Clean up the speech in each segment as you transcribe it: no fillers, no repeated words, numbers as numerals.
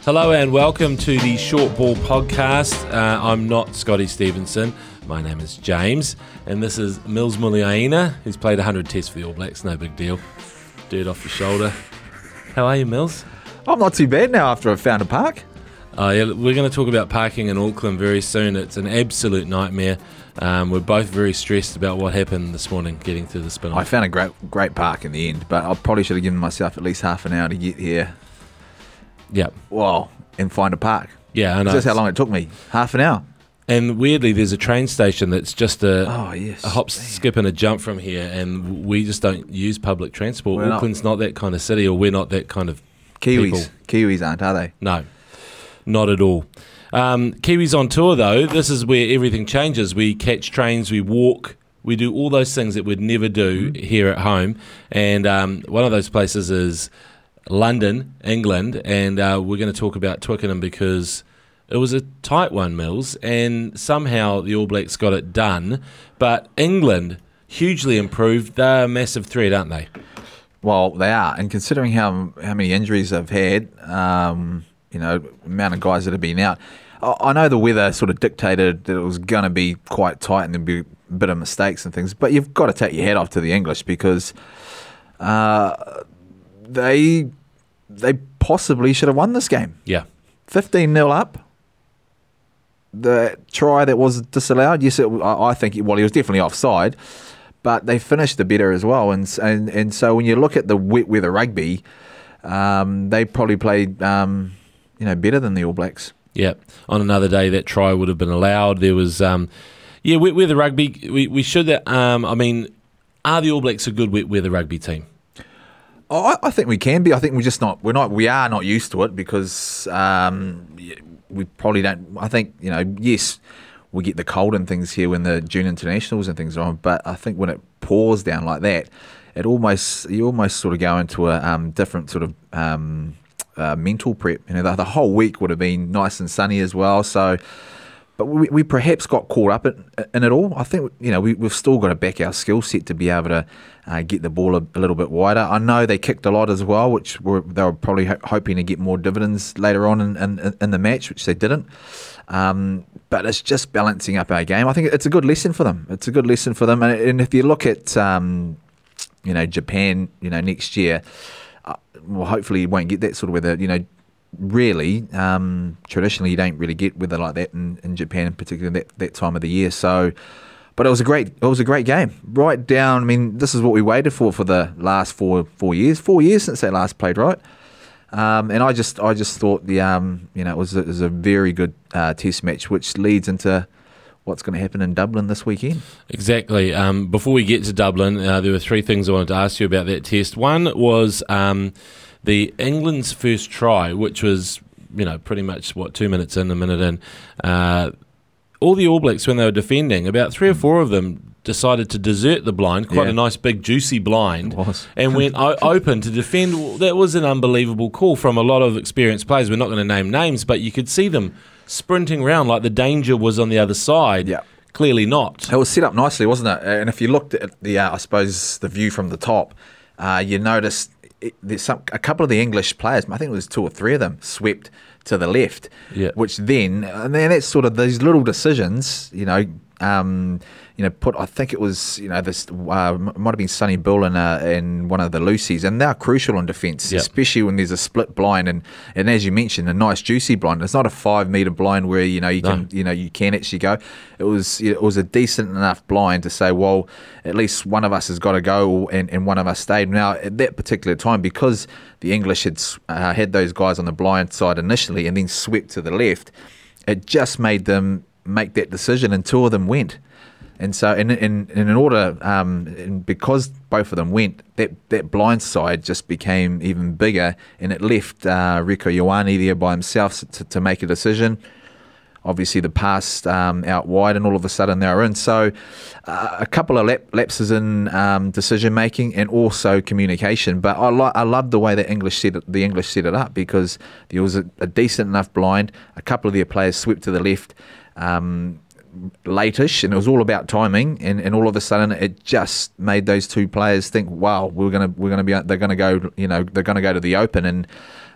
Hello and welcome to the Short Ball Podcast. I'm not Scotty Stevenson. My name is James, and this is Mills Muliaina, who's played 100 tests for the All Blacks. No big deal. Dirt off your shoulder. How are you, Mills? I'm not too bad now after I've found a park. Yeah, we're going to talk about parking in Auckland very soon. It's an absolute nightmare. We're both very stressed about what happened this morning getting to the spin-off. I found a great park in the end, but I probably should have given myself at least half an hour to get here. Yeah. Wow, and find a park. Yeah, I know. That's how long it took me. Half an hour. And weirdly, there's a train station that's just a hop, Damn. skip and a jump from here, and we just don't use public transport. We're Auckland's not that kind of city, or we're not that kind of Kiwis. people. Kiwis aren't, are they? No, not at all. Kiwis on tour, though, this is where everything changes. We catch trains, we walk, we do all those things that we'd never do here at home. And one of those places is London, England, and we're going to talk about Twickenham because it was a tight one, Mills, and somehow the All Blacks got it done. But England, hugely improved. They're a massive threat, aren't they? Well, they are, and considering how many injuries they've had, amount of guys that have been out. I know the weather sort of dictated that it was going to be quite tight and there'd be a bit of mistakes and things, but you've got to take your hat off to the English because they possibly should have won this game. Yeah. 15-0 up. The try that was disallowed, yes, I think, he was definitely offside, but they finished the better as well. And so when you look at the wet weather rugby, they probably played better than the All Blacks. Yeah, on another day that try would have been allowed. There was, wet weather rugby. We should. Are the All Blacks a good wet weather rugby team? I think we can be. I think we are not used to it because we probably don't. I think yes, we get the cold and things here when the June internationals and things are on. But I think when it pours down like that, you almost sort of go into a different sort of mental prep. The whole week would have been nice and sunny as well. So, but we perhaps got caught up in it all. I think we've still got to back our skill set to be able to get the ball a little bit wider. I know they kicked a lot as well, which they were probably hoping to get more dividends later on in the match, which they didn't. But it's just balancing up our game. I think it's a good lesson for them. And if you look at Japan, next year. Well, hopefully you won't get that sort of weather. Really, traditionally you don't really get weather like that in Japan, in particular that time of the year. So, but it was a great game. Right down. I mean, this is what we waited for the last 4 years. 4 years since they last played, right? And I just thought it was a very good test match, which leads into what's going to happen in Dublin this weekend. Exactly. Before we get to Dublin, there were 3 things I wanted to ask you about that test. One was the England's first try, which was, pretty much, 2 minutes in, a minute in. All the All Blacks, when they were defending, about 3 or 4 of them decided to desert the blind, quite a nice big juicy blind, and went open to defend. That was an unbelievable call from a lot of experienced players. We're not going to name names, but you could see them sprinting around like the danger was on the other side. Yeah. Clearly not. It was set up nicely, wasn't it? And if you looked at the view from the top, you noticed there's a couple of the English players, I think it was 2 or 3 of them, swept to the left, which then that's sort of these little decisions, I think it was, this might have been Sonny Bill in one of the Lucy's, and they're crucial in defence, especially when there's a split blind, and as you mentioned, a nice juicy blind. It's not a 5 metre blind where you can actually go. It was a decent enough blind to say, well, at least one of us has got to go, and one of us stayed. Now at that particular time, because the English had those guys on the blind side initially, and then swept to the left, it just made them make that decision, and 2 of them went. And so, in order, and because both of them went, that blind side just became even bigger, and it left Rieko Ioane there by himself to make a decision. Obviously, the pass out wide, and all of a sudden they were in. So, a couple of lapses in decision making and also communication. But I love the way the English set it up, because there was a decent enough blind. A couple of their players swept to the left. Late-ish, and it was all about timing, and all of a sudden it just made those 2 players think, wow, they're going to go to the Open, and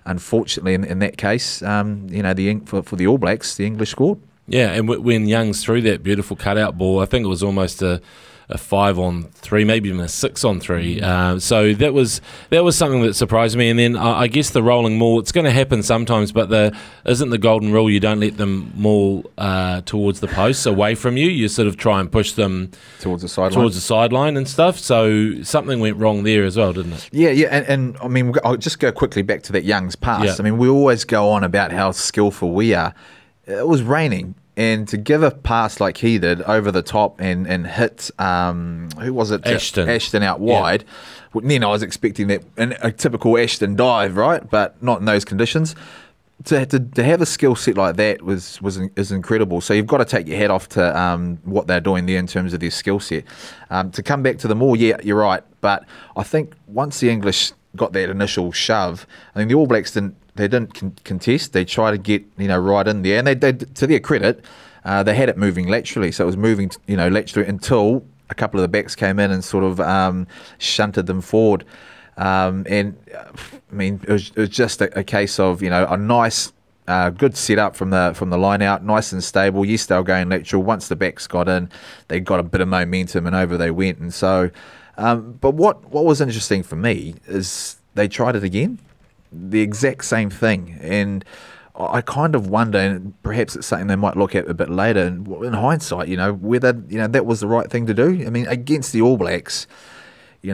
unfortunately, in that case, for the All Blacks, the English scored. Yeah, and when Youngs threw that beautiful cutout ball, I think it was almost a 5-on-3, maybe even a 6-on-3. So that was something that surprised me. And then I guess the rolling maul, it's going to happen sometimes, but isn't the golden rule you don't let them maul towards the posts, away from you. You sort of try and push them towards the sideline and stuff. So something went wrong there as well, didn't it? Yeah, and I mean, I'll just go quickly back to that Young's pass. Yeah. I mean, we always go on about how skillful we are. It was raining, and to give a pass like he did over the top and hit, who was it? Ashton out wide. Yeah. Then I was expecting that a typical Ashton dive, right? But not in those conditions. To have a skill set like that is incredible. So you've got to take your hat off to what they're doing there in terms of their skill set. To come back to the maul, yeah, you're right. But I think once the English got that initial shove, I think the All Blacks didn't contest. They tried to get right in there, and they to their credit, they had it moving laterally. So it was moving laterally until a couple of the backs came in and sort of shunted them forward. And I mean, it was just a case of a nice, good setup from the line out, nice and stable. Yes, they were going lateral. Once the backs got in, they got a bit of momentum, and over they went. And so, but what was interesting for me is they tried it again. The exact same thing, and I kind of wonder, and perhaps it's something they might look at a bit later in hindsight, whether that was the right thing to do. I mean, against the All Blacks, you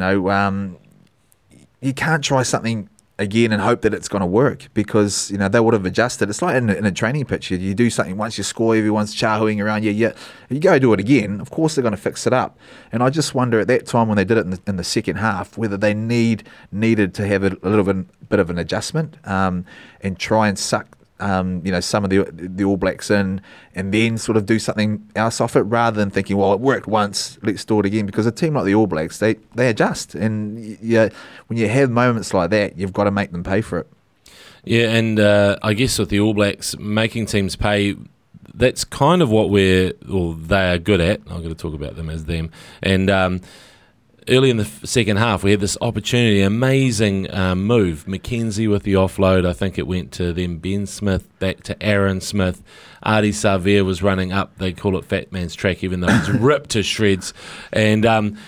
can't try something again and hope that it's going to work, because they would have adjusted. It's like in a training pitch. You do something once, you score, everyone's chahooing around you. Yeah, you go do it again, of course they're going to fix it up. And I just wonder at that time when they did it in the second half, whether they needed to have a little bit of an adjustment and try and suck some of the All Blacks in, and then sort of do something else off it, rather than thinking, well, it worked once, let's do it again. Because a team like the All Blacks, they adjust, and when you have moments like that, you've got to make them pay for it. Yeah, and I guess with the All Blacks making teams pay, that's kind of what they are good at. I'm going to talk about them as them. And early in the second half, we had this opportunity, amazing move. McKenzie with the offload. I think it went to then Ben Smith, back to Aaron Smith. Ardie Savea was running up. They call it Fat Man's Track, even though he's ripped to shreds. And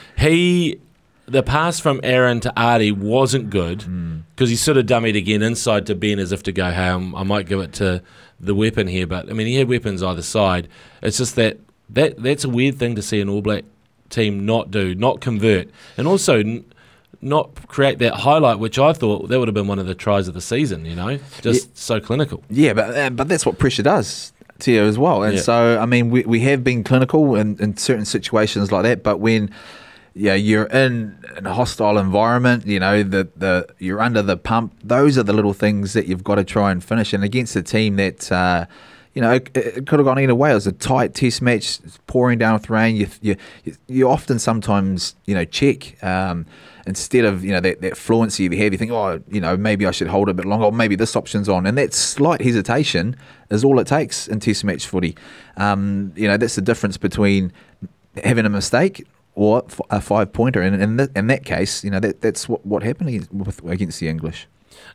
the pass from Aaron to Ardie wasn't good, because he sort of dummied again inside to Ben as if to go, hey, I might give it to the weapon here. But, I mean, he had weapons either side. It's just that's a weird thing to see an All Black team not convert, and also not create that highlight, which I thought that would have been one of the tries of the season. So clinical. Yeah, but that's what pressure does to you as well. And so, I mean, we have been clinical in certain situations like that, but when you're in a hostile environment, you're under the pump, those are the little things that you've got to try and finish. And against a team that it could have gone either way. It was a tight test match, pouring down with rain. You often sometimes check instead of that fluency you have. You think, maybe I should hold it a bit longer, or maybe this option's on. And that slight hesitation is all it takes in test match footy. That's the difference between having a mistake or a 5-pointer. And in that case, that's what happened against the English.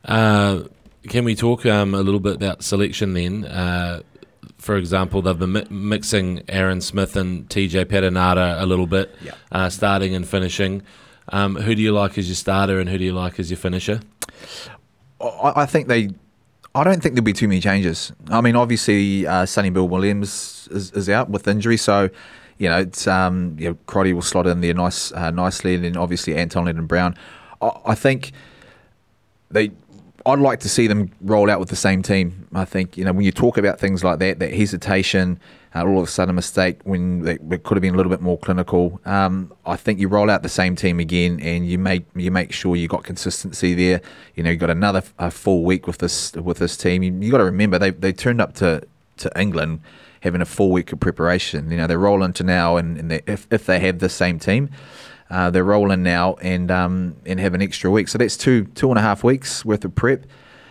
Can we talk a little bit about selection then? For example, they've been mixing Aaron Smith and TJ Perenara a little bit, starting and finishing. Who do you like as your starter, and who do you like as your finisher? I don't think there'll be too many changes. I mean, obviously, Sonny Bill Williams is out with injury, so it's Crotty will slot in there nicely, and then obviously Anton Linden-Brown. I think I'd like to see them roll out with the same team. I think, when you talk about things like that hesitation, all of a sudden a mistake when it could have been a little bit more clinical. I think you roll out the same team again, and you make sure you got consistency there. You got another full week with this team. You got to remember they turned up to England having a full week of preparation. They roll into now, and if they have the same team. They're rolling now and have an extra week. So that's 2.5 weeks worth of prep.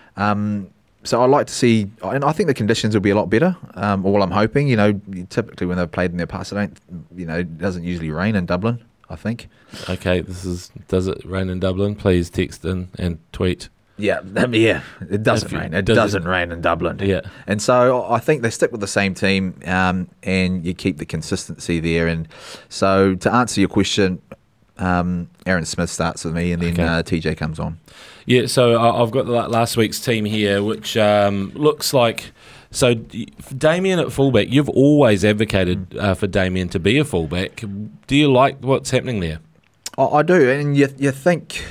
So I'd like to see, and I think the conditions will be a lot better. All I'm hoping, typically when they've played in their past, it doesn't usually rain in Dublin, I think. Okay, does it rain in Dublin? Please text in and tweet. Yeah, it doesn't rain. It doesn't rain in Dublin. Yeah. And so I think they stick with the same team, and you keep the consistency there. And so to answer your question, Aaron Smith starts with me, and then TJ comes on. Yeah, so I've got last week's team here, which looks like... So Damien at fullback, you've always advocated for Damien to be a fullback. Do you like what's happening there? I do, and you think...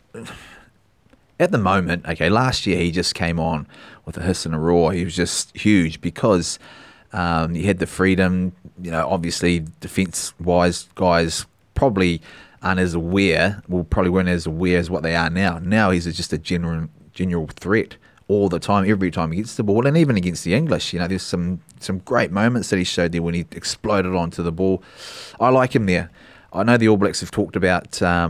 At the moment, okay, last year he just came on with a hiss and a roar. He was just huge because he had the freedom. Obviously, defence-wise, guys probably weren't as aware as what they are now. Now he's just a general threat all the time, every time he gets the ball, and even against the English. There's some great moments that he showed there when he exploded onto the ball. I like him there. I know the All Blacks have talked about,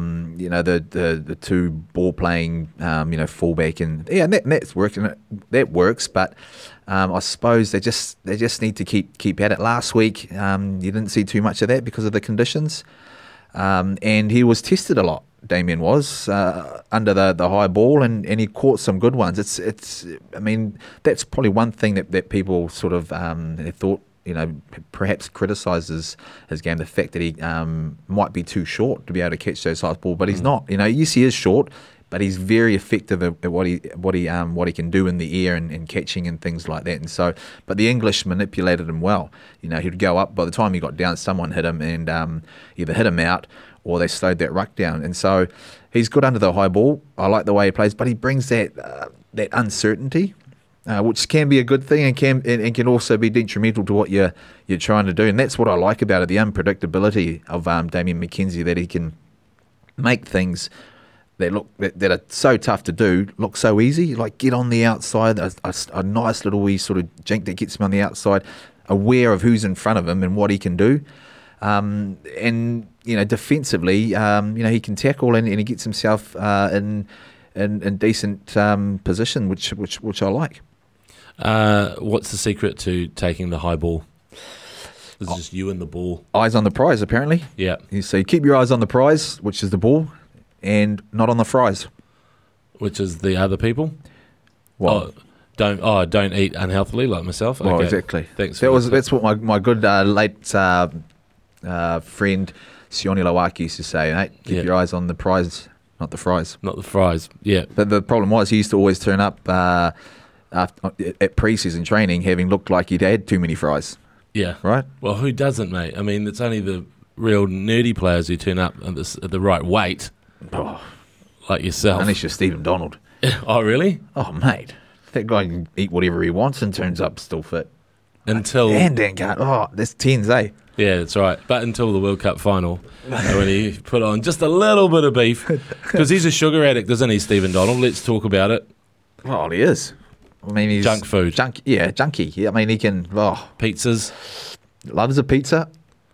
the two ball playing, fullback, and that's working. That works, but I suppose they just need to keep at it. Last week, you didn't see too much of that because of the conditions, and he was tested a lot. Damien was under the high ball, and he caught some good ones. I mean, that's probably one thing that people sort of thought. Perhaps criticises his game, the fact that he might be too short to be able to catch those high ball, but he's not. Yes, he is short, but he's very effective at what he can do in the air and catching and things like that. And so, but the English manipulated him well. He'd go up. By the time he got down, someone hit him and either hit him out or they slowed that ruck down. And so, he's good under the high ball. I like the way he plays, but he brings that uncertainty. Which can be a good thing and can also be detrimental to what you're trying to do, and that's what I like about it, the unpredictability of Damian McKenzie, that he can make things that are so tough to do look so easy. Like get on the outside, a nice little wee sort of jink that gets him on the outside, aware of who's in front of him and what he can do, and defensively, he can tackle and he gets himself in decent position, which I like. What's the secret to taking the high ball? It's just you and the ball. Eyes on the prize, apparently. Yeah. So you keep your eyes on the prize, which is the ball, and not on the fries, which is the other people. Well, don't eat unhealthily like myself. Well, okay. Exactly. Thanks. That's what my good late friend Sione Lawaki used to say. Hey, keep your eyes on the prize, not the fries. Not the fries. Yeah. But the problem was he used to always turn up at pre-season training having looked like he'd had too many fries. Yeah. Right? Well, who doesn't, mate? I mean, it's only the real nerdy players who turn up at the right weight, like yourself. Unless you're Stephen Donald. Oh, really? Oh, mate. That guy can eat whatever he wants and turns up still fit. Until... And Dan Gart. Oh, that's tens, eh? Yeah, that's right. But until the World Cup final, when he put on just a little bit of beef. Because he's a sugar addict, isn't he, Stephen Donald? Let's talk about it. Well, he is. I mean, he's junk food. Junkie. Yeah, I mean, he can. Pizzas. Loves a pizza.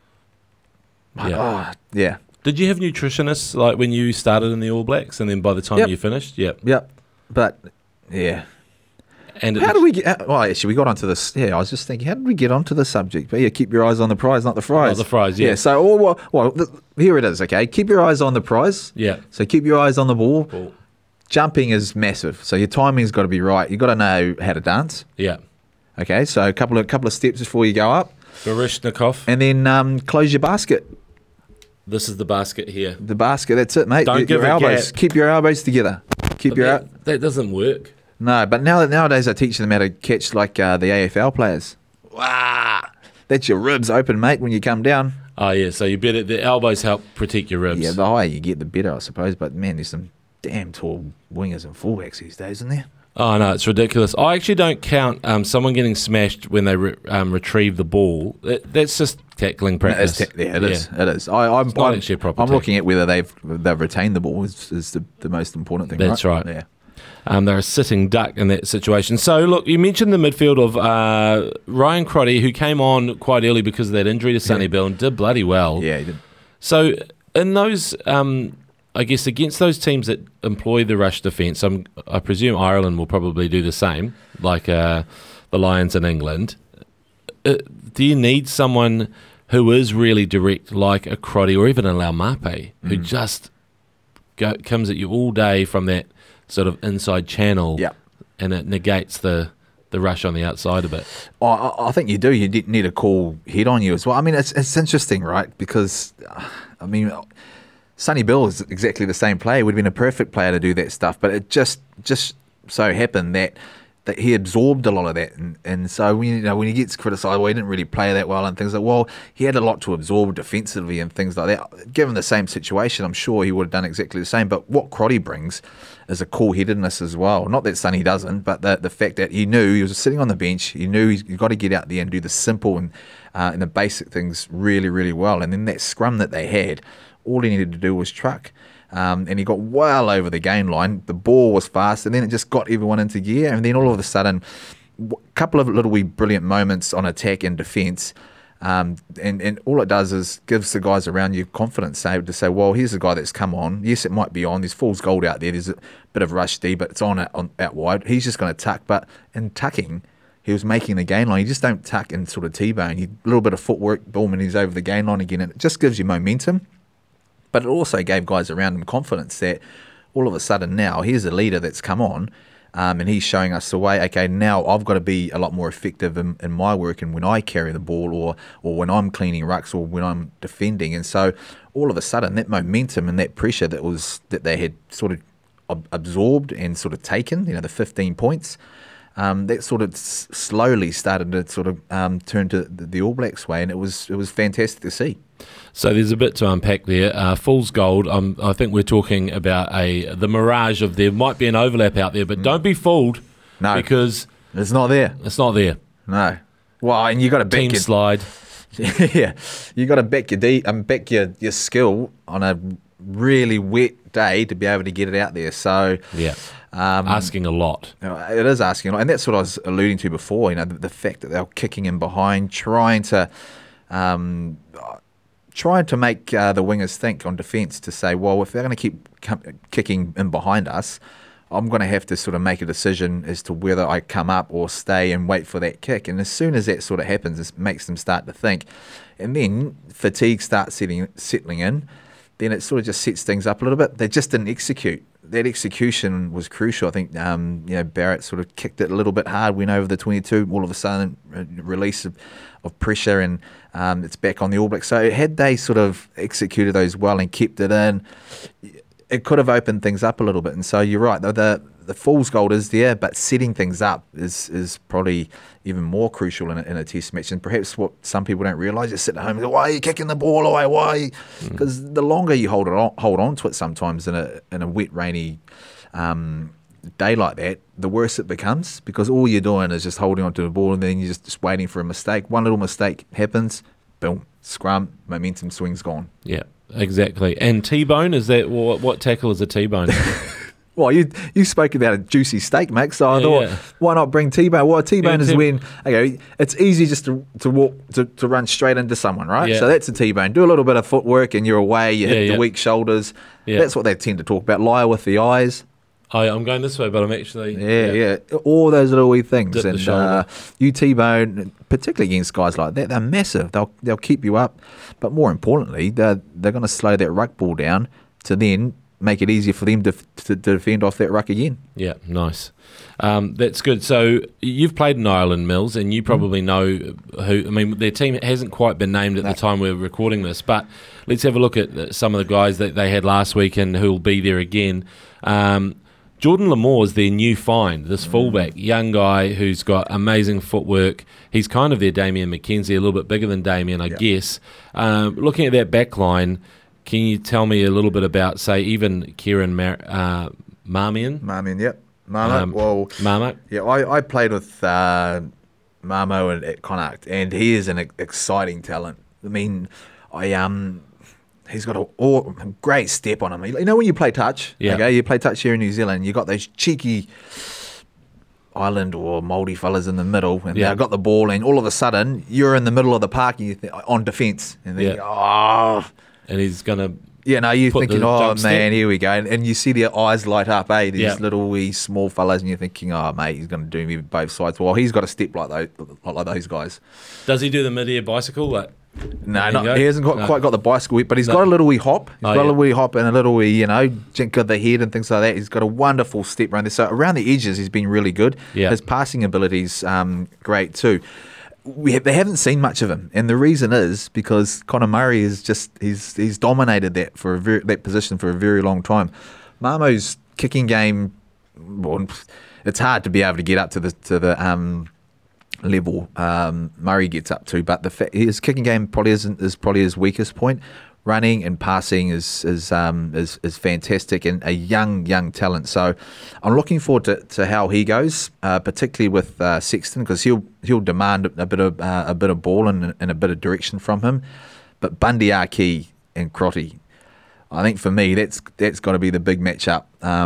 Yeah. Yeah. Did you have nutritionists like when you started in the All Blacks, and then by the time you finished? Yep. But yeah. And how do we get? Well, actually, we got onto this. Yeah, I was just thinking, how did we get onto the subject? But yeah, keep your eyes on the prize, not the fries. Not the fries. Yeah. So, here it is. Okay, keep your eyes on the prize. Yeah. So keep your eyes on the ball. Jumping is massive, so your timing's got to be right. You've got to know how to dance. Yeah. Okay, so a couple of steps before you go up. Baryshnikov. And then close your basket. This is the basket here. The basket, that's it, mate. Don't give your elbows. Keep your elbows together. That doesn't work. No, but nowadays I teach them how to catch like the AFL players. Wow. That's your ribs open, mate, when you come down. Oh, yeah, so the elbows help protect your ribs. Yeah, the higher you get, the better, I suppose. But, man, there's some damn tall wingers and fullbacks these days, isn't there? Oh, no, it's ridiculous. I actually don't count someone getting smashed when they retrieve the ball. That's just tackling practice. It is. I'm not actually a proper I'm looking at whether they've retained the ball is the most important thing. That's right. Yeah. They're a sitting duck in that situation. So, look, you mentioned the midfield of Ryan Crotty, who came on quite early because of that injury to Sonny Bill and did bloody well. Yeah, he did. So, in those... I guess against those teams that employ the rush defence, I presume Ireland will probably do the same, like the Lions in England. Do you need someone who is really direct, like a Crotty or even a Laumape, who just comes at you all day from that sort of inside channel, Yeah. and it negates the rush on the outside a bit. I think you do. You need a cool head on you as well. I mean, it's interesting, right? Because, I mean, Sonny Bill is exactly the same player. Would have been a perfect player to do that stuff, but it just so happened that he absorbed a lot of that, and so when he gets criticised, well, he didn't really play that well and things like, well, he had a lot to absorb defensively and things like that. Given the same situation, I'm sure he would have done exactly the same. But what Crotty brings is a cool-headedness as well. Not that Sonny doesn't, but the fact that he knew he was sitting on the bench, he knew he's got to get out there and do the simple and the basic things really, really well. And then that scrum that they had, all he needed to do was truck. And he got well over the gain line. The ball was fast, and then it just got everyone into gear. And then all of a sudden, a couple of little wee brilliant moments on attack and defence. And all it does is gives the guys around you confidence to say, well, here's a guy that's come on. Yes, it might be on. There's Fool's Gold out there. There's a bit of rush D, but it's on out wide. He's just going to tuck. But in tucking, he was making the gain line. You just don't tuck and sort of T-bone. A little bit of footwork, boom, and he's over the gain line again. And it just gives you momentum. But it also gave guys around him confidence that all of a sudden now, here's a leader that's come on, and he's showing us the way. Okay, now I've got to be a lot more effective in my work and when I carry the ball or when I'm cleaning rucks or when I'm defending. And so all of a sudden, that momentum and that pressure that they had sort of absorbed and sort of taken, the 15 points, that sort of slowly started to sort of turn to the All Blacks way, and it was fantastic to see. So there's a bit to unpack there. Fool's Gold, I think we're talking about the mirage of there might be an overlap out there, but don't be fooled. No, because it's not there. It's not there. No. Well, and you got to back team slide. Yeah, you got to back your skill on a really wet day to be able to get it out there. So yeah. Asking a lot. It is asking a lot, and that's what I was alluding to before. The fact that they're kicking in behind, trying to make the wingers think on defence to say, well, if they're going to keep kicking in behind us, I'm going to have to sort of make a decision as to whether I come up or stay and wait for that kick. And as soon as that sort of happens, it makes them start to think. And then fatigue starts settling in. Then it sort of just sets things up a little bit. They just didn't execute. That execution was crucial. I think Barrett sort of kicked it a little bit hard, went over the 22, all of a sudden release of pressure, and it's back on the All Blacks. So had they sort of executed those well and kept it in, it could have opened things up a little bit. And so you're right, the Fool's Gold is there, but setting things up is probably even more crucial in a test match. And perhaps what some people don't realise, you sit at home and go, why are you kicking the ball away? Why? Because the longer you hold on to it sometimes in a wet, rainy day like that, the worse it becomes, because all you're doing is just holding onto the ball and then you're just waiting for a mistake. One little mistake happens, boom, scrum, momentum swing's gone. Yeah, exactly. And T-bone, is that what tackle is a T-bone? Well, you spoke about a juicy steak, mate, so I thought, why not bring T-bone? Well, T-bone is when, it's easy just to walk, to run straight into someone, right? Yeah. So that's a T-bone. Do a little bit of footwork and you're away, you hit the weak shoulders. Yeah. That's what they tend to talk about. Liar with the eyes. I'm going this way, but I'm actually... Yeah. All those little wee things. Dip and the shoulder. You T-bone, particularly against guys like that, they're massive. They'll keep you up. But more importantly, they're going to slow that ruck ball down to then make it easier for them to defend off that ruck again. Yeah, nice. That's good. So you've played in Ireland, Mills, and you probably know who... I mean, their team hasn't quite been named at the time we're recording this, but let's have a look at some of the guys that they had last week and who will be there again. Jordan Lamore is their new find, this fullback, young guy who's got amazing footwork. He's kind of their Damien McKenzie, a little bit bigger than Damien, I guess. Looking at that back line, can you tell me a little bit about, say, even Kieran Marmion? Marmion, yep. Marmo. Yeah, I played with Marmo at Connacht, and he is an exciting talent. I mean, he's got a great step on him. You know when you play touch? Yeah. Okay, you play touch here in New Zealand, you got those cheeky Island or Māori fellas in the middle, and they've got the ball, and all of a sudden, you're in the middle of the park and you think, on defence. And then and he's going to... Yeah, no, you're thinking, man, here we go. And you see their eyes light up, these little wee small fellas, and you're thinking, oh, mate, he's going to do me both sides. Well, he's got a step like those guys. Does he do the mid-air bicycle? He hasn't quite got the bicycle whip, but he's got a little wee hop. He's got a little wee hop and a little wee, jink of the head and things like that. He's got a wonderful step around there. So around the edges, he's been really good. Yeah. His passing ability's great too. They haven't seen much of him, and the reason is because Conor Murray is he's dominated that position for a very long time. Mamo's kicking game, well, it's hard to be able to get up to the level Murray gets up to, but his kicking game probably is probably his weakest point. Running and passing is fantastic, and a young talent. So I'm looking forward to how he goes, particularly with Sexton, because he'll demand a bit of ball and a bit of direction from him. But Bundy, Archie, and Crotty, I think for me that's got to be the big matchup,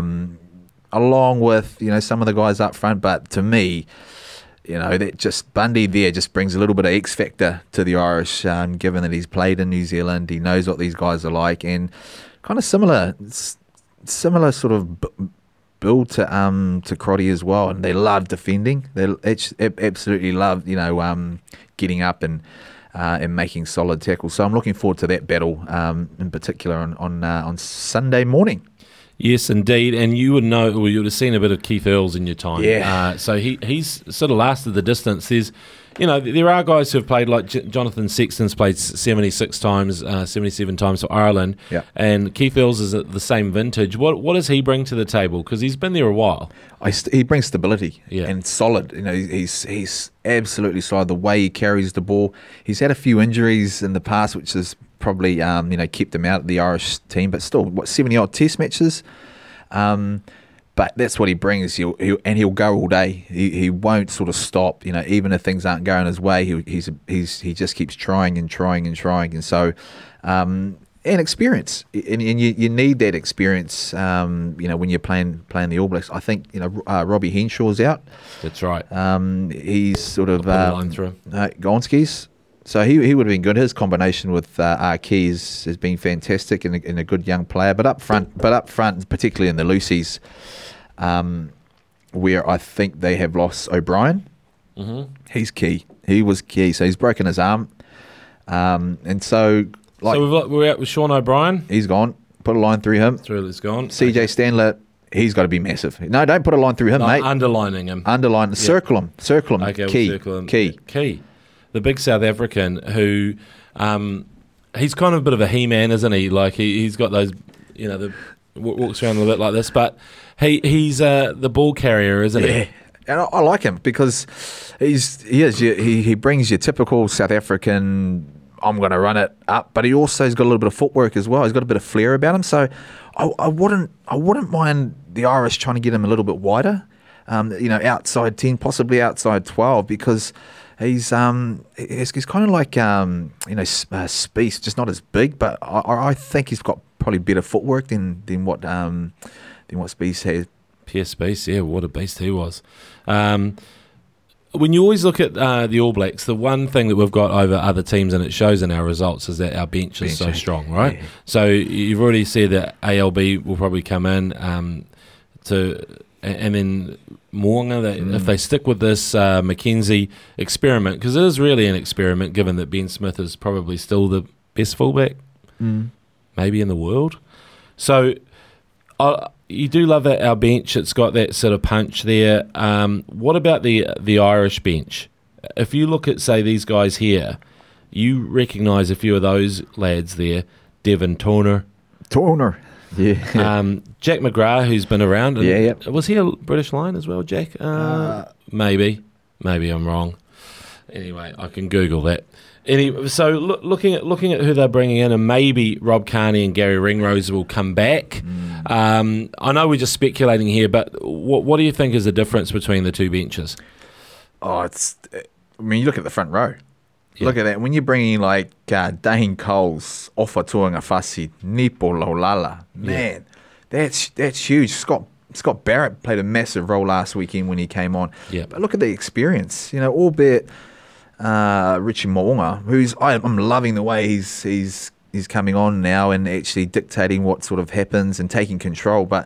along with some of the guys up front. But to me, that just Bundy there just brings a little bit of X factor to the Irish, given that he's played in New Zealand. He knows what these guys are like, and kind of similar sort of build to Crotty as well. And they love defending. They absolutely love getting up and making solid tackles. So I'm looking forward to that battle in particular on Sunday morning. Yes, indeed, and you would know, or you would have seen a bit of Keith Earls in your time. Yeah. So he's sort of lasted the distance. There are guys who have played, like Jonathan Sexton's played 76 times, 77 times for Ireland, and Keith Earls is at the same vintage. What does he bring to the table? Because he's been there a while. He brings stability and solid. He's absolutely solid. The way he carries the ball. He's had a few injuries in the past, which has probably kept him out of the Irish team, but still 70-odd Test matches. But that's what he brings. He'll go all day. He won't sort of stop. Even if things aren't going his way, he just keeps trying and trying and trying. And so, and experience, and you need that experience. When you're playing the All Blacks. I think Robbie Henshaw's out. That's right. He's sort of line through Gonski's. So he would have been good. His combination with Archie has been fantastic and a good young player. But up front, particularly in the Lucies, where I think they have lost O'Brien, he's key. He was key. So he's broken his arm, and so we're out with Sean O'Brien. He's gone. Put a line through him. It's gone. CJ Stanley. He's got to be massive. No, don't put a line through him, mate. Underlining him. Circle him. Okay, key. We'll circle him. Key. The big South African who, he's kind of a bit of a he-man, isn't he? Like he's got those, walks around a little bit like this, but he's the ball carrier, isn't he? And I like him because he brings your typical South African, I'm going to run it up, but he also has got a little bit of footwork as well. He's got a bit of flair about him, so I wouldn't mind the Irish trying to get him a little bit wider, outside 10, possibly outside 12, because he's kind of like Spieth, just not as big, but I think he's got probably better footwork than what Spieth had. Pierre Spieth, yeah, what a beast he was. When you always look at the All Blacks, the one thing that we've got over other teams, and it shows in our results, is that our bench is so strong, right? Yeah. So you've already said that ALB will probably come in and then Mo'unga, if they stick with this Mackenzie experiment, because it is really an experiment, given that Ben Smith is probably still the best fullback, maybe in the world. So you do love that our bench, it's got that sort of punch there. What about the Irish bench? If you look at, say, these guys here, you recognise a few of those lads there. Devin Toner. Yeah. Jack McGrath, who's been around. And was he a British Lion as well, Jack? Maybe I'm wrong. Anyway, I can Google that. Anyway, so looking at who they're bringing in, and maybe Rob Kearney and Gary Ringrose will come back. I know we're just speculating here, but what do you think is the difference between the two benches? You look at the front row. Yeah. Look at that. When you're bringing like Dane Coles, Ofa Tuangafasi, Nipo Laulala, man, that's huge. Scott Barrett played a massive role last weekend when he came on. Yeah. But look at the experience. Albeit Richie Mo'unga, I'm loving the way he's coming on now and actually dictating what sort of happens and taking control. But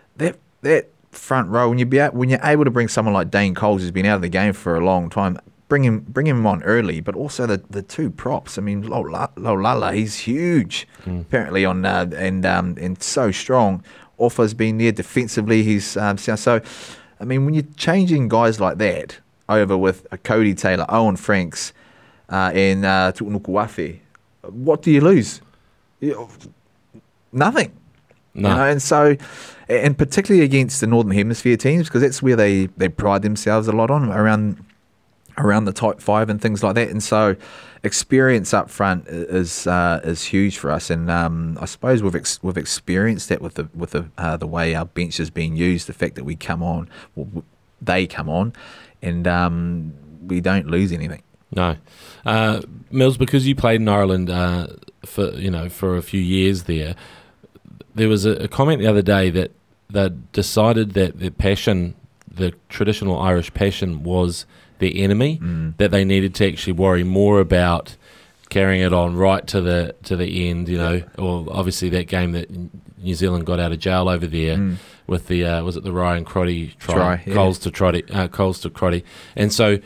that front row, when you're able to bring someone like Dane Coles, who's been out of the game for a long time, bring him on early, but also the two props. I mean, Lolala, he's huge, apparently and so strong. Offa's been there defensively. He's so. I mean, when you're changing guys like that over with Cody Taylor, Owen Franks, and Tu'unukuafe, what do you lose? Nothing. No. You know, and so, and particularly against the Northern Hemisphere teams, because that's where they pride themselves a lot on around the top 5 and things like that. And so, experience up front is huge for us. And I suppose we've experienced that with the way our bench is being used. The fact that we come on, they come on, and we don't lose anything. No, Mills, because you played in Ireland for a few years there. There was a comment the other day that they decided that the traditional Irish passion, was their enemy. That they needed to actually worry more about carrying it on right to the end. Or obviously that game that New Zealand got out of jail over there with the was it the Ryan Crotty try? Coles to Crotty, and so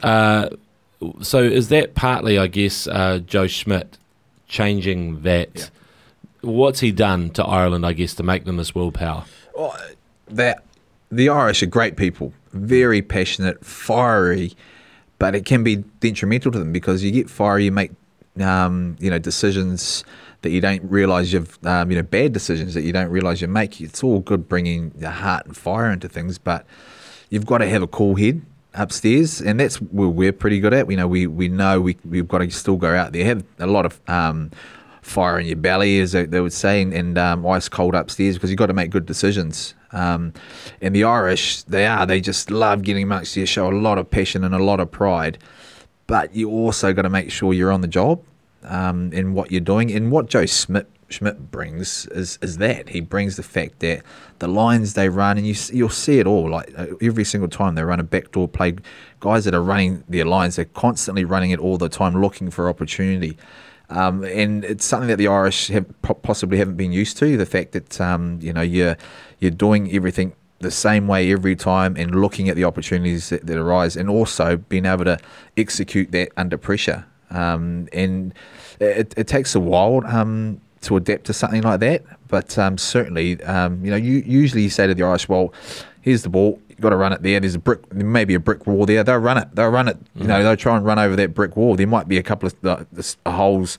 is that partly, I guess, Joe Schmidt changing that? Yeah. What's he done to Ireland, I guess, to make them this world power? Well, the Irish are great people, very passionate, fiery, but it can be detrimental to them because you get fiery, you make decisions that you don't realise bad decisions that you don't realise you make. It's all good bringing the heart and fire into things, but you've got to have a cool head upstairs, and that's where we're pretty good at. We know we've got to still go out there, have a lot of fire in your belly, as they would say, and ice cold upstairs, because you've got to make good decisions. And the Irish, they just love getting amongst you, show a lot of passion and a lot of pride, but you also got to make sure you're on the job in what you're doing. And what Joe Schmidt brings is that he brings the fact that the lines they run, and you'll see it all, like every single time they run a backdoor play, guys that are running their lines, they're constantly running it all the time, looking for opportunity. And it's something that the Irish possibly haven't been used to. The fact that you're doing everything the same way every time and looking at the opportunities that arise, and also being able to execute that under pressure. And it takes a while to adapt to something like that. But certainly, you usually say to the Irish, well, here's the ball. You've got to run it there. There may be a brick wall there. They'll run it. They'll try and run over that brick wall. There might be a couple of holes,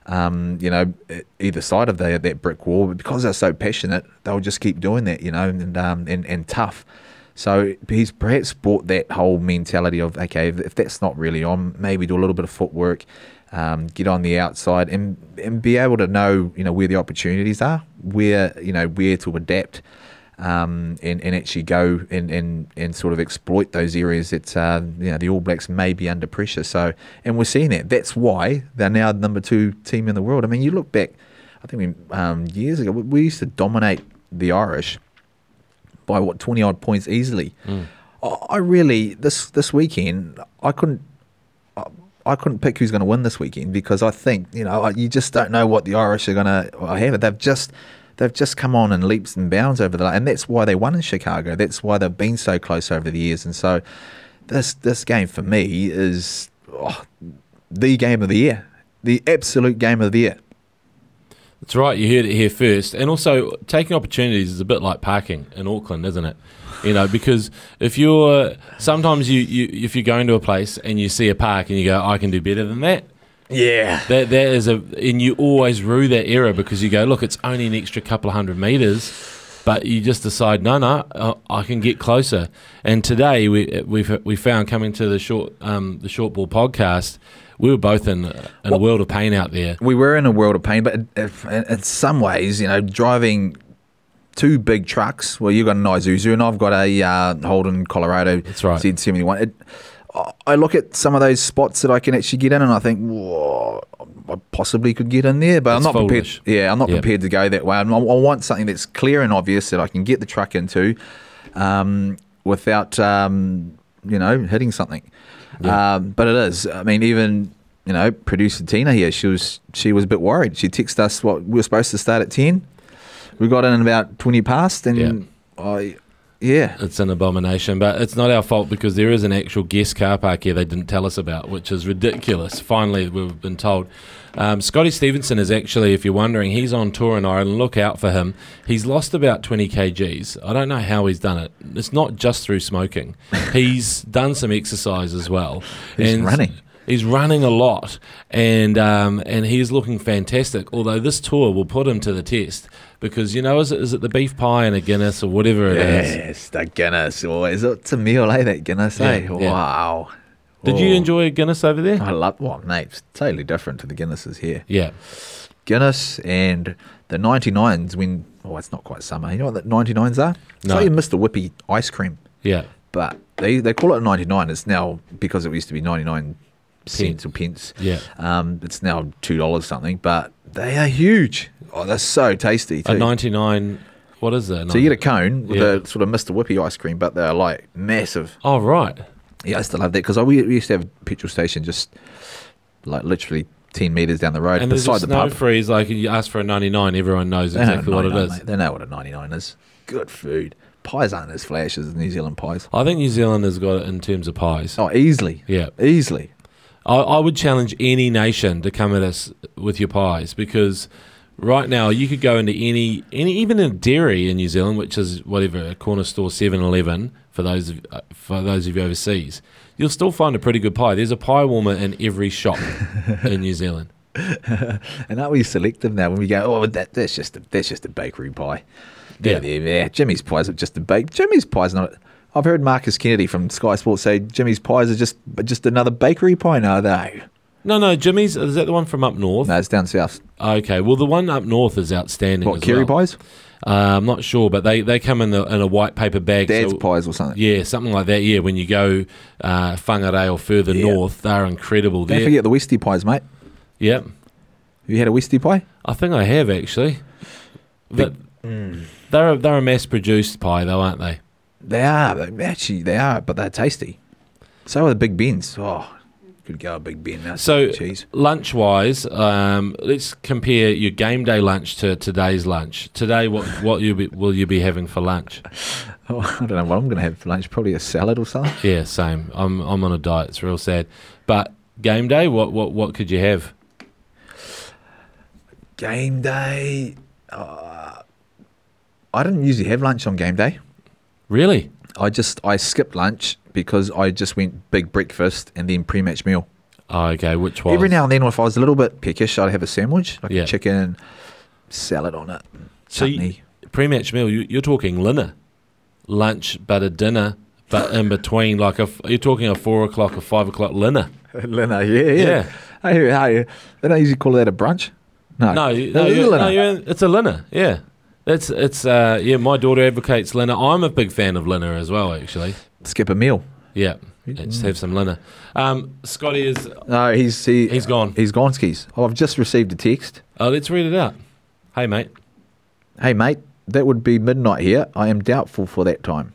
either side of that brick wall. But because they're so passionate, they'll just keep doing that, and tough. So he's perhaps brought that whole mentality of, okay, if that's not really on, maybe do a little bit of footwork, get on the outside, and be able to know, where the opportunities are, where to adapt. And actually go and sort of exploit those areas that the All Blacks may be under pressure. So, and we're seeing that. That's why they're now the number 2 team in the world. I mean, you look back, I think years ago, we used to dominate the Irish by 20 odd points easily. I really this weekend I couldn't pick who's going to win this weekend, because I think you just don't know what the Irish are going to have. They've just come on in leaps and bounds over the, and that's why they won in Chicago. That's why they've been so close over the years. And so this game for me is the game of the year, the absolute game of the year. That's right. You heard it here first. And also, taking opportunities is a bit like parking in Auckland, isn't it? Because if you're sometimes if you're going to a place and you see a park and you go, I can do better than that. Yeah, that is and you always rue that error, because you go, look, it's only an extra couple of 100 meters, but you just decide, no, I can get closer. And today we found, coming to the short ball podcast, we were both in a world of pain out there. We were in a world of pain, but in some ways, driving 2 big trucks. Well, you got an Isuzu and I've got a Holden Colorado. That's right. Z71. I look at some of those spots that I can actually get in, and I think, whoa, I possibly could get in there, but I'm not foolish. prepared. Yeah, I'm not prepared to go that way. I want something that's clear and obvious that I can get the truck into, without hitting something. Yeah. But it is. I mean, even producer Tina here, she was a bit worried. She texted us we were supposed to start at 10. We got in about 20 past, and Yeah. It's an abomination, but it's not our fault because there is an actual guest car park here they didn't tell us about, which is ridiculous. Finally, we've been told. Scotty Stevenson is actually, if you're wondering, he's on tour in Ireland. Look out for him. He's lost about 20 kgs. I don't know how he's done it. It's not just through smoking. He's done some exercise as well. He's running. He's running a lot, and he's looking fantastic. Although this tour will put him to the test because, is it the beef pie and a Guinness or whatever it is? Yes, the Guinness. Oh, it's a meal, that Guinness, Yeah. Wow. Did you enjoy a Guinness over there? I love, mate, it's totally different to the Guinnesses here. Yeah. Guinness and the 99s when, it's not quite summer. You know what the 99s are? It's No. like your Mr. Whippy ice cream. Yeah. But they call it 99. It's now, because it used to be 99 cents or pence. Yeah. It's now $2 something, but they are huge. Oh, they're so tasty too. A 99, what is it? So you get a cone with Yeah. a sort of Mr. Whippy ice cream, but they're like massive. Oh, right. Yeah, I used to love that because we used to have a petrol station just like literally 10 metres down the road And there's beside just the no pub. freeze, like you ask for a 99, everyone knows exactly what it is. Mate. They know what a 99 is. Good food. Pies aren't as flash as New Zealand pies. I think New Zealand has got it in terms of pies. Oh, easily. Yeah. Easily. I would challenge any nation to come at us with your pies because right now you could go into any even in a dairy in New Zealand, which is whatever, a corner store 7-Eleven for those of you overseas, you'll still find a pretty good pie. There's a pie warmer in every shop in New Zealand. And aren't we selective now when we go, that's just a bakery pie. Yeah. Jimmy's pies are just a bake. Jimmy's pies not. I've heard Marcus Kennedy from Sky Sports say Jimmy's pies are just another bakery pie. No, they. No, Jimmy's, is that the one from up north? No, it's down south. Okay, well the one up north is outstanding. What, as Kerry well. pies? I'm not sure, but they come in a white paper bag. Dad's pies or something. Yeah, something like that. Yeah, when you go Whangarei or further north, they're incredible. Don't forget the Westie pies, mate. Yep. Have you had a Westie pie? I think I have actually. But they're a mass-produced pie, though, aren't they? They are, but they're tasty. So are the Big Bens. Oh, could go a Big Ben now. So cheese. lunch-wise, let's compare your game day lunch to today's lunch. Today, what will you be having for lunch? Oh, I don't know what I'm going to have for lunch. Probably a salad or something. Yeah, same. I'm on a diet. It's real sad. But game day, what could you have? Game day. I didn't usually have lunch on game day. Really? I skipped lunch because I just went big breakfast and then pre-match meal. Oh, okay. Which one? Every now and then, if I was a little bit peckish, I'd have a sandwich, like Yeah. a chicken, salad on it, So chutney. pre-match meal, you're talking dinner, lunch, but a dinner, but in between, you're talking a 4 o'clock or 5 o'clock dinner. Lina, yeah. Hey, they don't usually call that a brunch. No, It's a dinner. Yeah. It's my daughter advocates dinner. I'm a big fan of dinner as well, actually. Skip a meal. Yeah, just have some dinner. Scotty is. No, he's gone. He's gone, skis. Oh, I've just received a text. Oh, let's read it out. Hey, mate. Hey, mate, that would be midnight here. I am doubtful for that time.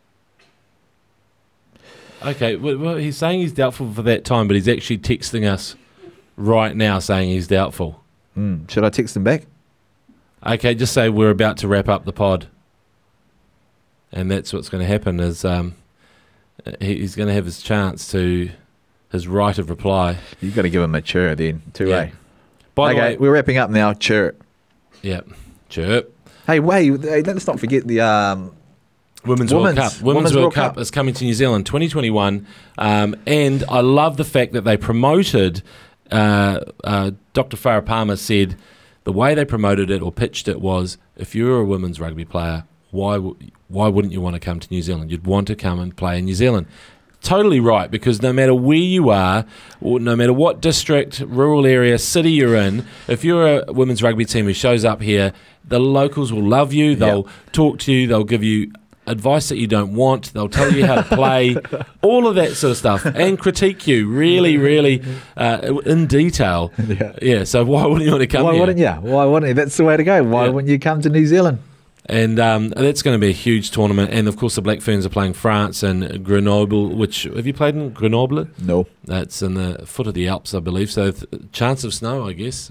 Okay, well, he's saying he's doubtful for that time, but he's actually texting us right now saying he's doubtful. Should I text him back? Okay, just say we're about to wrap up the pod. And that's what's going to happen is he's going to have his right of reply. You've got to give him a chirr then, too, Yeah. eh? By the Okay, way, we're wrapping up now. Chirp. yeah, chirp. Hey, let's not forget the Women's World Cup. Women's World Cup is coming to New Zealand 2021. And I love the fact that they promoted, Dr. Farah Palmer said, the way they promoted it or pitched it was, if you're a women's rugby player, why wouldn't you want to come to New Zealand? You'd want to come and play in New Zealand. Totally right, because no matter where you are, or no matter what district, rural area, city you're in, if you're a women's rugby team who shows up here, the locals will love you, they'll talk to you, they'll give you advice that you don't want, they'll tell you how to play, all of that sort of stuff, and critique you really, really in detail. Yeah, so why wouldn't you want to come here? Why wouldn't you? Why wouldn't you? That's the way to go. Why wouldn't you come to New Zealand? And that's going to be a huge tournament. And, of course, the Black Ferns are playing France and Grenoble, which... Have you played in Grenoble? No. That's in the foot of the Alps, I believe. So chance of snow, I guess.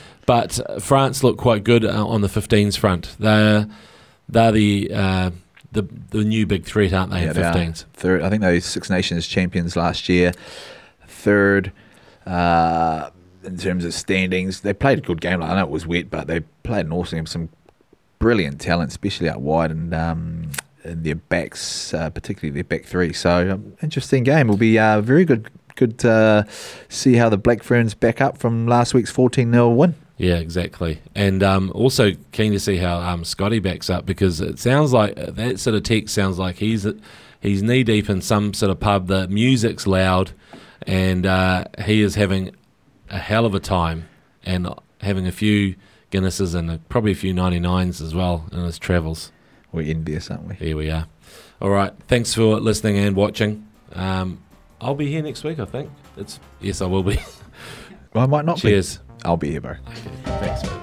But France look quite good on the 15s front. They're the the new big threat, aren't they, in 15s? Third, I think they were Six Nations champions last year. Third, in terms of standings. They played a good game. I know it was wet, but they played an awesome game. Some brilliant talent, especially out wide, and their backs, particularly their back three. So, interesting game. Will be very good to see how the Black Ferns back up from last week's 14-0 win. Yeah, exactly. And also keen to see how Scotty backs up, because it sounds like that sort of text sounds like he's knee deep in some sort of pub. The music's loud, and he is having a hell of a time and having a few Guinnesses and probably a few 99s as well in his travels. We're envious, aren't we? Here we are. All right. Thanks for listening and watching. I'll be here next week, I think. Yes, I will be. Well, I might not be. Cheers. I'll be here, bro. Okay. Thanks, mate.